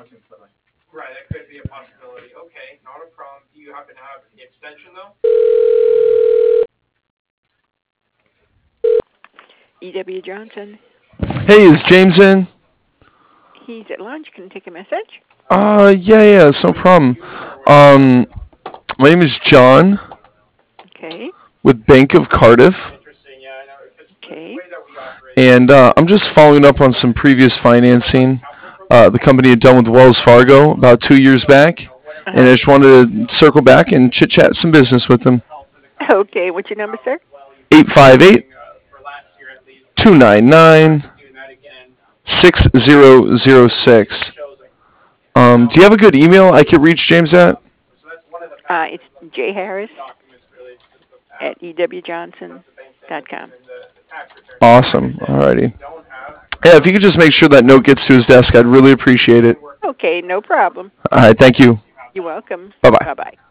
Right, that could be a possibility. Okay, not a problem. Do you happen to have the extension though? E.W. Johnson. Hey, is James in? He's at lunch. Can I take a message? Yeah, it's no problem. Um, my name is John Okay. with Bank of Cardiff, Interesting, yeah, I know, because the Okay. way that we operate, and I'm just following up on some previous financing the company had done with Wells Fargo about 2 years back, and I Uh-huh. just wanted to circle back and chit chat some business with them. Okay. What's your number, sir? 858 for last year at least, 299 doing that again, 6006. shows like, Do you have a good email I could reach James at? so that's one of the factors It's J. Harris documents really, it's just the at ewjohnson.com. bank statements and the tax return. Awesome. Alrighty. Don't have, Yeah, if you could just make sure that note gets to his desk, I'd really appreciate it. Okay. No problem. All right, thank you. You're welcome. Bye-bye. Bye-bye.